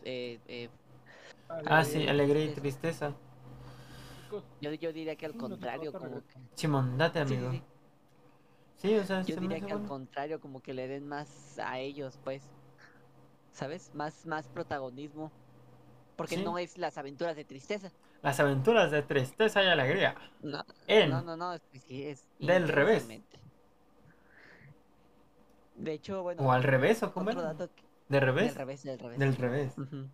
Sí, furia y Alegría y alegría y tristeza. tristeza. tristeza. Chicos, Yo diría que al un minutito, contrario, ahorita como regreso. que, Simón, date sí, sí, amigo. sí. Sí, o sea, Yo se me diría hace que al bueno. contrario, como que le den más a ellos, pues, ¿sabes? Más protagonismo. Porque Sí, no es las aventuras de tristeza. las aventuras de tristeza y alegría. No, En no, es que sí, es del revés. intensamente. De hecho, O bueno, al revés, ¿o cómo otro era? dato ¿De del revés? revés, del Del revés. revés. Ujú.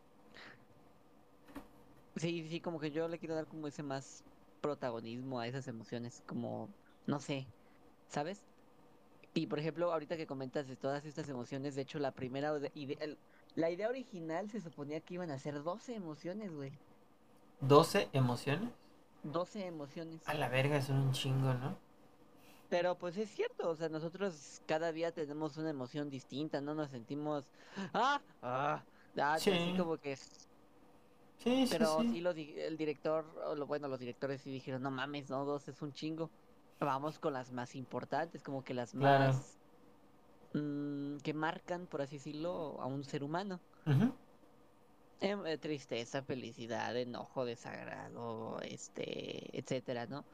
Sí, sí, como que yo le quiero dar como ese más protagonismo a esas emociones, como, no sé, ¿sabes? Y por ejemplo, ahorita que comentas de todas estas emociones, de hecho, la primera la idea original se suponía que iban a ser 12 emociones, güey. 12 emociones. 12 emociones. A la verga, son un chingo, ¿no? Pero pues es cierto, o sea, nosotros cada día tenemos una emoción distinta, no nos sentimos, ah, ah, así Sí, como que, sí, sí, pero sí. sí el director, bueno, los directores sí dijeron, no mames, no, dos es un chingo. Vamos con las más importantes, como que las Claro. más que marcan, por así decirlo, a un ser humano. Ujú. Tristeza, felicidad, enojo, desagrado, etcétera, ¿no?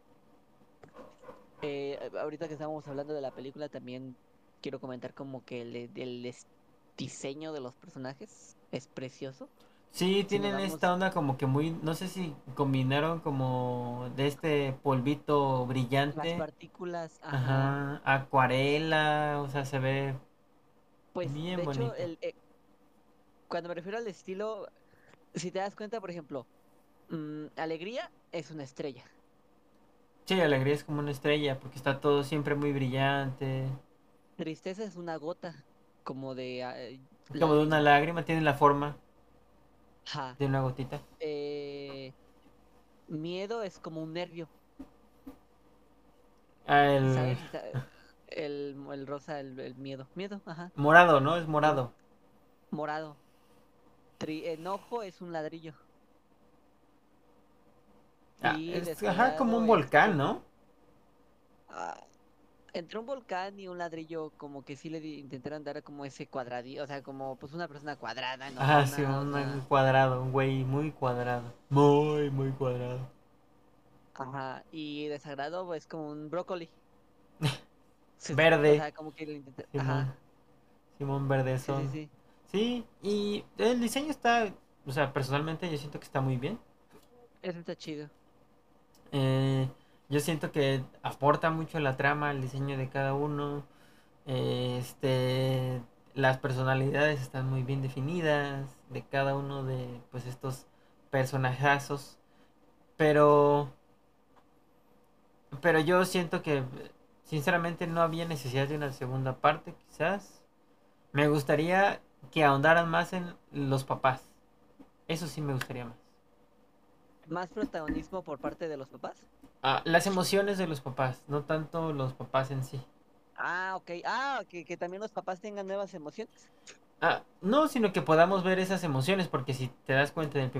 Ahorita que estábamos hablando de la película, también quiero comentar como que diseño de los personajes es precioso. Sí, Si nos tienen esta damos onda como que muy, no sé si combinaron como de este polvito las brillante, partículas, ajá, ajá, acuarela, o sea, se ve pues de bien hecho, bonito. cuando me refiero al estilo, si te das cuenta, por ejemplo, Alegría es una estrella, Sí, alegría es como una estrella porque está todo siempre muy brillante, Tristeza es una gota, como de como de una lágrima, lágrima, tiene la forma ajá. de una gotita. Eh, Miedo es como un nervio, Ah, el ¿sabes? El rosa, el miedo. Miedo, ajá. morado, ¿no? Es El morado. morado. Enojo es un ladrillo. Y Ajá, como desagrado un es volcán, como... ¿no? ah, entre un volcán y un ladrillo, como que sí intentaron dar como ese cuadradillo, o sea, como pues una persona cuadrada, Sí, enojona, o un sea, cuadrado, un güey muy cuadrado. Muy, muy cuadrado. ajá. Y desagrado es como un brócoli. O Verde, sea, como que lo intenta, Simón. ajá. Simón Sí, sí, Verdezón. sí. Sí, y el diseño está, o sea, personalmente yo siento que está muy bien. Eso está chido. Eh, yo siento que aporta mucho a la trama, el diseño de cada uno. Las personalidades están muy bien definidas de cada uno de pues estos personajazos. Pero, pero yo siento que sinceramente no había necesidad de una segunda parte, quizás. Me gustaría que ahondaran más en los papás. Eso sí me gustaría más. Más protagonismo por parte de los papás. Las emociones de los papás, no tanto los papás en sí. Ah, ok. Que también los papás tengan nuevas emociones. No, sino que podamos ver esas emociones, porque si te das cuenta en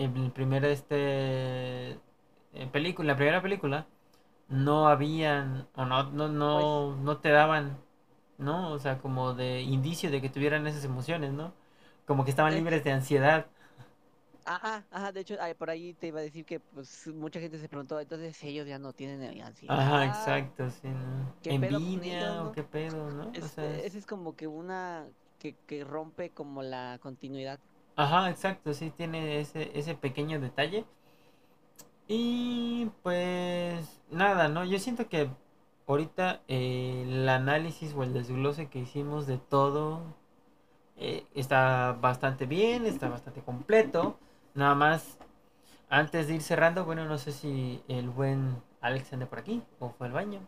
la primera película, no habían, o Pues, no te daban, ¿no? O sea, como de indicio de que tuvieran esas emociones, ¿no? Como que estaban es libres que, de ansiedad. ajá, de hecho, por ahí te iba a decir que pues mucha gente se preguntó, entonces ellos ya no tienen Ajá, ansiedad, exacto, sí, ¿no? ¿qué pedo con ellos, Envidia o no? qué pedo, ¿no? O sea, Ese es como que que rompe como la continuidad. ajá, exacto, sí, tiene ese pequeño detalle. Y pues nada, ¿no? Yo siento que ahorita el análisis o el desglose que hicimos de todo está bastante bien, está bastante completo. Nada más, antes de ir cerrando, bueno, no sé si el buen Alex anda por aquí o fue al baño.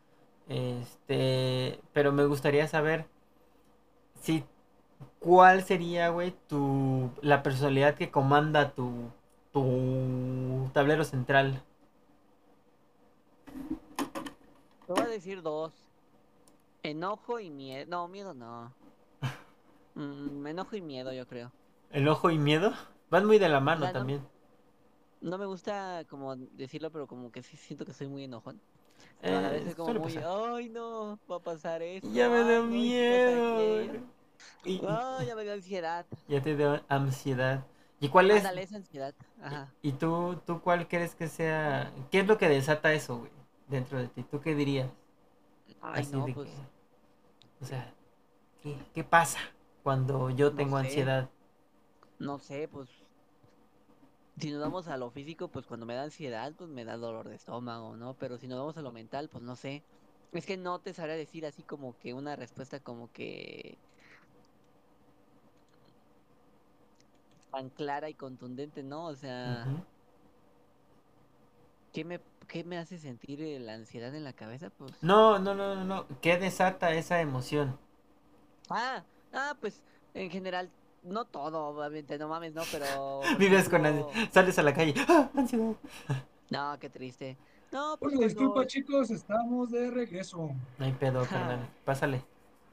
Pero me gustaría saber si cuál sería, güey, la personalidad que comanda tu tablero central. Te voy a decir dos. Enojo y miedo. No, miedo no. Enojo y miedo, yo creo. Enojo y miedo van muy de la O mano sea, también. no me gusta como decirlo, pero como que sí siento que soy muy enojón. Pero a la vez es como Suele muy, pasar. ay no, va a pasar Ya esto, me dio ay no, y si pasa miedo, aquello. güey. Y Ah, ya me dio ansiedad. ya te dio ansiedad. ¿Y cuál es? Ándale, esa ansiedad. Ajá. ¿Y tú cuál crees que sea? ¿Qué es lo que desata eso, güey? Dentro de ti. ¿Tú qué dirías? Ay Así no, de que, pues, o sea, ¿qué pasa cuando yo no tengo sé, ansiedad? no sé, pues, si nos vamos a lo físico, pues cuando me da ansiedad, pues me da dolor de estómago, ¿no? Pero si nos vamos a lo mental, pues no sé. Es que no te sabría decir así como que una respuesta como que tan clara y contundente, ¿no? O sea, Ujú. ¿qué me, qué me hace sentir la ansiedad en la cabeza? Pues, No, no, no, no, no. ¿Qué desata esa emoción? pues, en general, no todo, obviamente, no mames, ¿no? Pero, por Vives con ejemplo, sales a la calle, ¡ah, ansiedad! no, qué triste. No, pues Una cuando, disculpa, chicos, estamos de regreso. No hay pedo, carnal. Pásale.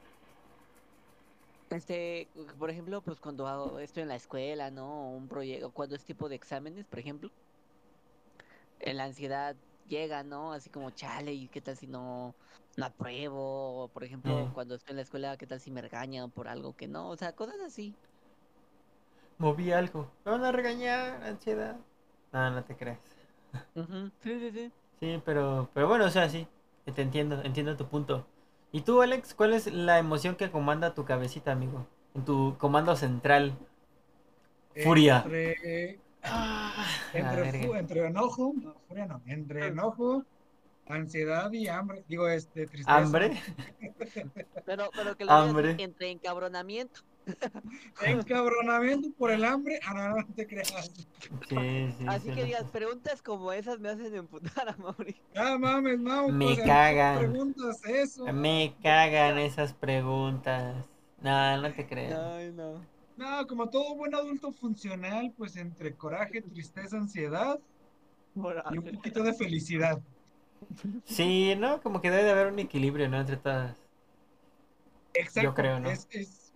por ejemplo, pues cuando estoy en la escuela, ¿no? Un proyecto, cuando es tipo de exámenes, por ejemplo, la ansiedad llega, ¿no? Así como, chale, ¿y qué tal si no apruebo? O, por ejemplo, Eh, cuando estoy en la escuela, ¿qué tal si me regañan por algo que no? O sea, cosas así. moví algo. Me van a regañar, ansiedad. No, no te creas. Ujú, sí, sí, sí. Sí, pero bueno, o sea, sí. Te entiendo tu punto. ¿Y tú, Alex, cuál es la emoción que comanda tu cabecita, amigo? En tu comando central. Furia. Entre, Ah, la verga. entre enojo, no, furia no, entre enojo, ansiedad y hambre, digo, tristeza. ¿Hambre? Pero que lo digas así, ¿Hambre? entre encabronamiento. Encabronamiento por el hambre, no, no te creas. Sí, sí, Así que suele digas, pasar. preguntas como esas me hacen emputar a Mauri. Ah, mames, Mau, Me pues, ¿cómo cagan. preguntas eso? Me cagan esas preguntas. No, no te creas. Ay, no. No, como todo buen adulto funcional, pues entre coraje, tristeza, ansiedad y un Moral. poquito de felicidad. Sí, ¿no? Como que debe de haber un equilibrio, ¿no? Entre todas. Yo Exacto, creo, ¿no?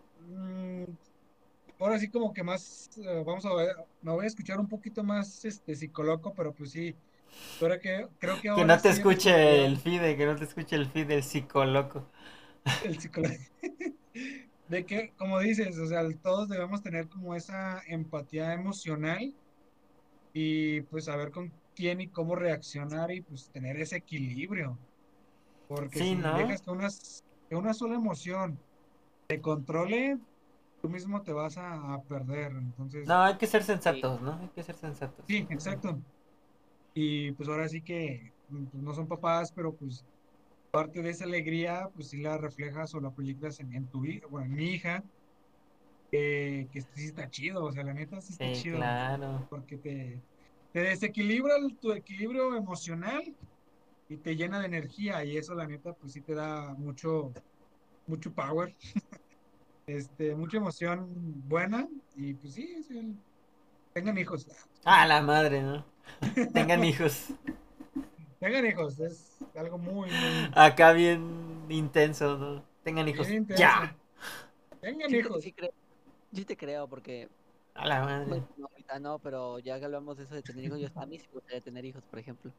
ahora sí como que más, vamos a ver, me voy a escuchar un poquito más psicólogo, pero pues sí, pero creo que Que ahora no te sí escuche respondería el FIDE, que no te escuche el FIDE, el psicoloco. el psicólogo. De que, como dices, o sea, todos debemos tener como esa empatía emocional y pues saber con quién y cómo reaccionar y pues tener ese equilibrio, porque Sí, si ¿no? dejas que una sola emoción te controle, tú mismo te vas a perder. Entonces, No, hay que ser Sí. sensatos, ¿no? Hay que ser sensatos. sí, exacto. Y pues ahora sí que pues, no son papás, pero pues parte de esa alegría, pues sí la reflejas o la proyectas en tu hija, bueno, en mi hija, que sí está chido, o sea, la neta sí está Sí, chido, claro. porque te desequilibra tu equilibrio emocional y te llena de energía, y eso la neta, pues sí te da mucho power, mucha emoción buena, y pues sí, sí, tengan hijos. Ah, la madre, ¿no? Tengan hijos. Tengan hijos, es algo muy, Acá bien intenso, ¿no? Tengan bien hijos. intenso. ¡Ya! Tengan Sí hijos. sí te creo, porque, A la madre. bueno, no, ahorita no, pero ya que hablamos de eso de tener hijos, yo a mí sí me gustaría tener hijos, por ejemplo.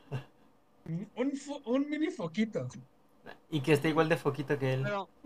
Un mini foquito. Y que esté igual de foquito que él. Pero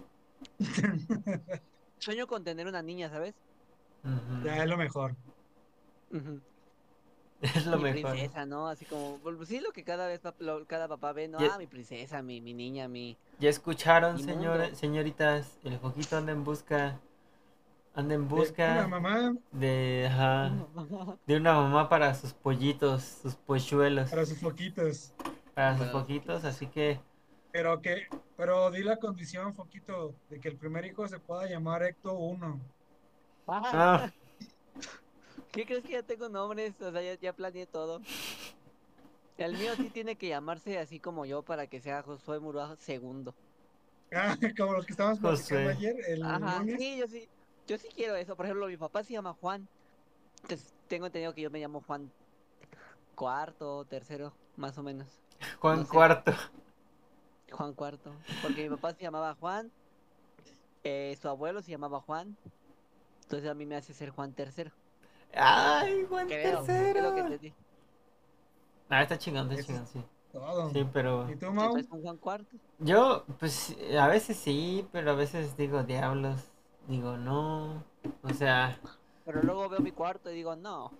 sueño con tener una niña, ¿sabes? Ya Ujú. es lo mejor. Ujú. Es lo Mi mejor. princesa, ¿no? Así como, pues sí, lo que cada vez cada papá ve, ¿no? Ya, Ah, mi princesa, mi niña, ya escucharon, mi mundo. señoritas. El foquito anda en De una busca mamá de, ajá, de una mamá para sus pollitos, sus polluelos, para sus foquitos. para sus Para los foquitos. poquitos. Así que, Pero di la condición, Foquito, de que el primer hijo se pueda llamar Ecto 1. Ah, ¿Qué crees que ya tengo nombres? O sea, ya planeé todo. El mío sí tiene que llamarse así como yo para que sea Josué Murúa segundo. Como lo que estábamos platicando Josué. ayer, el Ajá, lunes. sí, yo sí quiero eso. Por ejemplo, mi papá se llama Juan. Entonces tengo entendido que yo me llamo Juan cuarto, tercero, más o menos. Juan No sé, Cuarto. Juan cuarto. Porque mi papá se llamaba Juan, su abuelo se llamaba Juan. Entonces a mí me hace ser Juan tercero. Ay, Juan Creo, es lo que Tercero. entendí. Ah, está Eso es chingón, sí. todo. Sí, pero ¿Y tú, Mau? Entonces un Juan cuarto. yo, pues, a veces sí, pero a veces digo, diablos, digo, no. O sea, Pero luego veo mi cuarto y digo, no.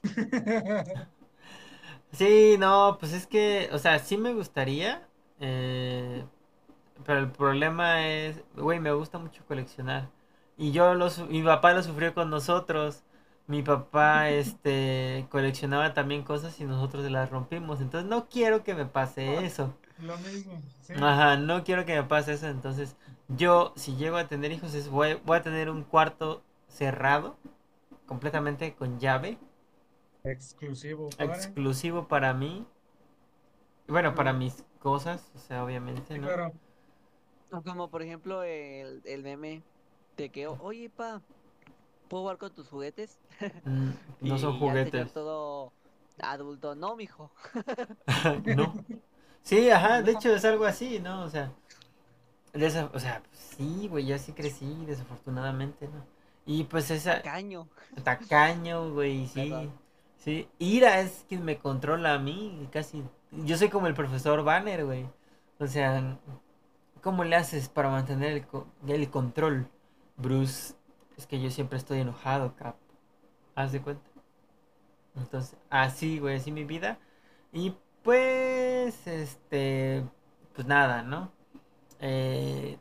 sí, no, pues es que, o sea, sí me gustaría, eh, pero el problema es, güey, me gusta mucho coleccionar. Y mi papá lo sufrió con nosotros. Mi papá, coleccionaba también cosas y nosotros las rompimos. Entonces no quiero que me pase eso. Lo mismo, sí. Ajá, no quiero que me pase eso. Entonces yo, si llego a tener hijos, voy a tener un cuarto cerrado, completamente con llave, Exclusivo para. exclusivo para mí. Bueno, para Ujú. mis cosas, o sea, obviamente, Sí, ¿no? claro. O como por ejemplo el meme de que, oye, pa, ¿puedo jugar con tus juguetes? No son Y ya el señor juguetes. todo adulto, no, mijo. No. Sí, ajá, de No, hecho es algo así, ¿no? O sea, o sea, sí, güey, ya sí crecí, desafortunadamente, ¿no? Y pues esa, tacaño. tacaño, güey, sí, Perdón. sí. Ira es quien me controla a mí, casi. Yo soy como el profesor Banner, güey. O sea, ¿cómo le haces para mantener el control, Bruce? Es que yo siempre estoy enojado, Cap. Haz de cuenta. Entonces, así, güey, así mi vida. Y pues, pues nada, ¿no? Eh,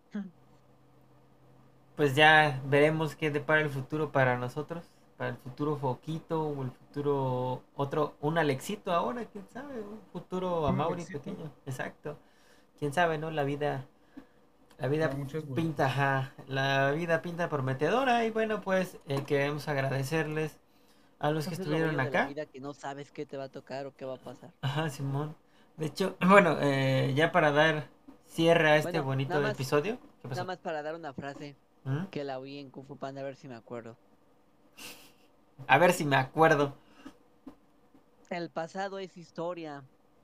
pues ya veremos qué depara el futuro para nosotros, para el futuro Foquito o el futuro otro, un Alexito ahora, quién sabe, un futuro Un Amaury Alexito pequeño, exacto. Quién sabe, ¿no? La para vida muchos pinta, gustos. ajá, la vida pinta prometedora y bueno, pues queremos agradecerles a los que Eso es lo estuvieron bello de la acá. vida, que no sabes qué te va a tocar o qué va a pasar. Ajá, Simón. De hecho, bueno, ya para dar cierre a este Bueno, bonito episodio, ¿qué nada pasó? más para dar una frase ¿Mm? que la oí en Kung Fu Panda, a ver si me acuerdo. A ver si me acuerdo. El pasado es historia,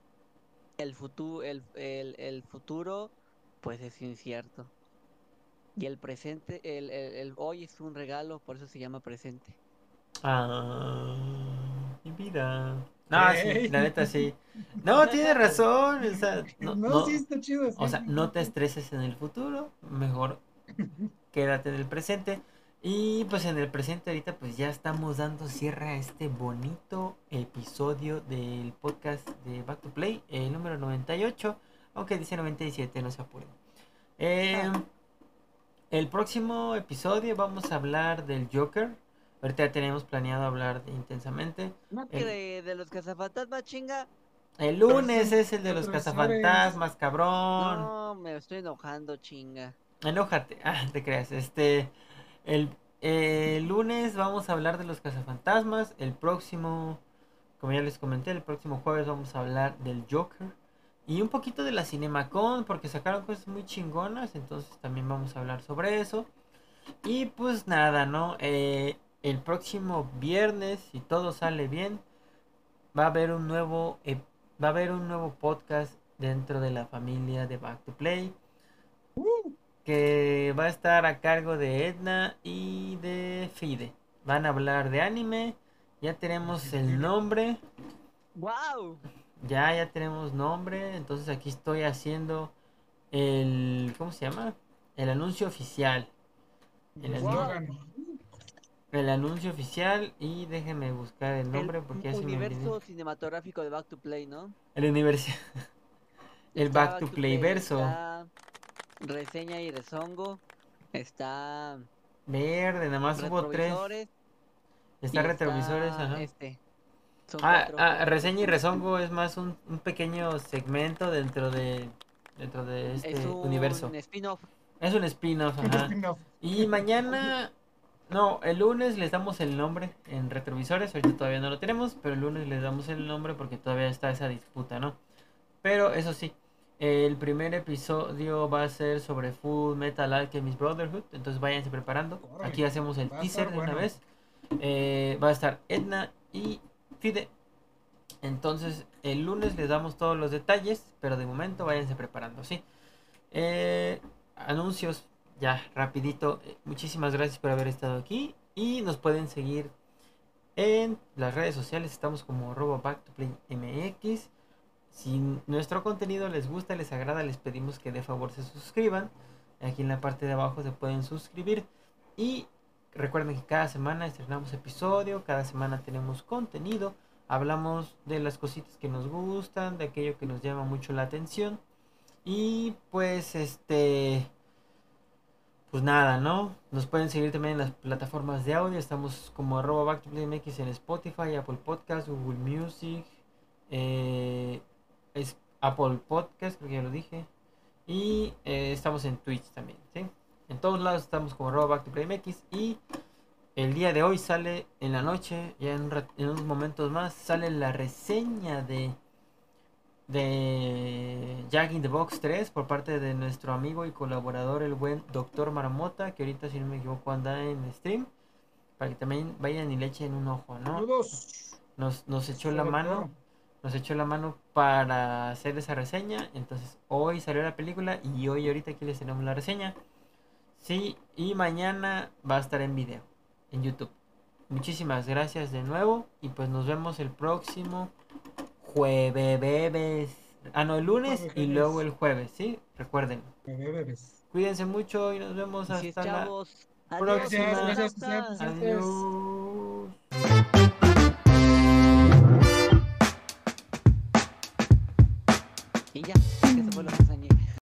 el futuro, pues es incierto. Y el presente, el hoy es un regalo, por eso se llama presente. Ah, mi vida. No, sí, Ey. la neta sí. No, tienes razón. O sea, no, No, sí, no. está chido, O sí, sea, sí, no sí, te sí. estreses en el futuro. Mejor quédate en el presente. Y pues en el presente ahorita pues ya estamos dando cierre a este bonito episodio del podcast de Back to Play, el número 98, aunque dice 97, no se apuren. Eh, el próximo episodio vamos a hablar del Joker. Ahorita ya tenemos planeado hablar de intensamente. Más que El, de los cazafantasmas, chinga. el Pero esos lunes son es el de los retrovisores. cazafantasmas, cabrón. No, me estoy enojando, chinga. Enójate. Ah, te creas. El, el lunes vamos a hablar de los cazafantasmas. El próximo, como ya les comenté, el próximo jueves vamos a hablar del Joker. Y un poquito de la Cinemacon, porque sacaron cosas muy chingonas. Entonces también vamos a hablar sobre eso. Y pues nada, ¿no? El próximo viernes, si todo sale bien, va a haber va a haber un nuevo podcast dentro de la familia de Back to Play. Que va a estar a cargo de Edna y de Fide. Van a hablar de anime. Ya tenemos el nombre. ¡Wow! Ya tenemos nombre. Entonces aquí estoy haciendo ¿cómo se llama? El anuncio oficial. Tu El, anu- ¡Wow! eslogan. el anuncio oficial. Y déjenme buscar el El nombre porque ya se me olvidó. universo cinematográfico de Back to Play, ¿no? El universo. El Está Back Back to to Play Play, verso. está Reseña y Rezongo, está Verde, nada más hubo tres. Retrovisores Está y retrovisores, está ajá. Son cuatro. Reseña y rezongo es más un pequeño segmento dentro de dentro de Es este un universo. spin-off. Es un spin-off, Un ajá. spin-off. Y mañana, no, el lunes les damos el nombre en retrovisores. Ahorita todavía no lo tenemos, pero el lunes les damos el nombre porque todavía está esa disputa, ¿no? Pero eso sí, el primer episodio va a ser sobre Full Metal Alchemist Brotherhood. Entonces váyanse preparando. Órale, Aquí hacemos el va a teaser estar de una bueno. vez. Va a estar Edna y Fide. Entonces el lunes les damos todos los detalles. Pero de momento váyanse preparando, ¿sí? Anuncios, ya, rapidito. Muchísimas gracias por haber estado aquí. Y nos pueden seguir en las redes sociales. Estamos como @BackToPlayMX. Si nuestro contenido les gusta, les agrada, les pedimos que de favor se suscriban. Aquí en la parte de abajo se pueden suscribir. Y recuerden que cada semana estrenamos episodio, cada semana tenemos contenido. Hablamos de las cositas que nos gustan, de aquello que nos llama mucho la atención. Y pues pues nada, ¿no? Nos pueden seguir también en las plataformas de audio. Estamos como @BackToPlayMX en Spotify, Apple Podcast, Google Music, es Apple Podcast, creo que ya lo dije. Y estamos en Twitch también, ¿sí? En todos lados estamos como @BackToPlayMX. Y el día de hoy sale en la noche, ya en unos momentos más, sale la reseña de Jack in the Box 3 por parte de nuestro amigo y colaborador, el buen Dr. Marmota, que ahorita, si no me equivoco, anda en stream, para que también vayan y le echen un ojo, ¿no? Saludos. Nos echó la Doctor. mano, nos echó la mano para hacer esa reseña. Entonces hoy salió la película y hoy ahorita aquí les tenemos la reseña. Sí, y mañana va a estar en video, en YouTube. Muchísimas gracias de nuevo y pues nos vemos el próximo jueves. Ah, no, el lunes y Jueves. luego el jueves, ¿sí? Recuerden. Bebés. Cuídense mucho y nos vemos Así es, hasta la chavos. próxima. Gracias, astronautas. Adiós. Y ya, que eso fue lo que enseñé.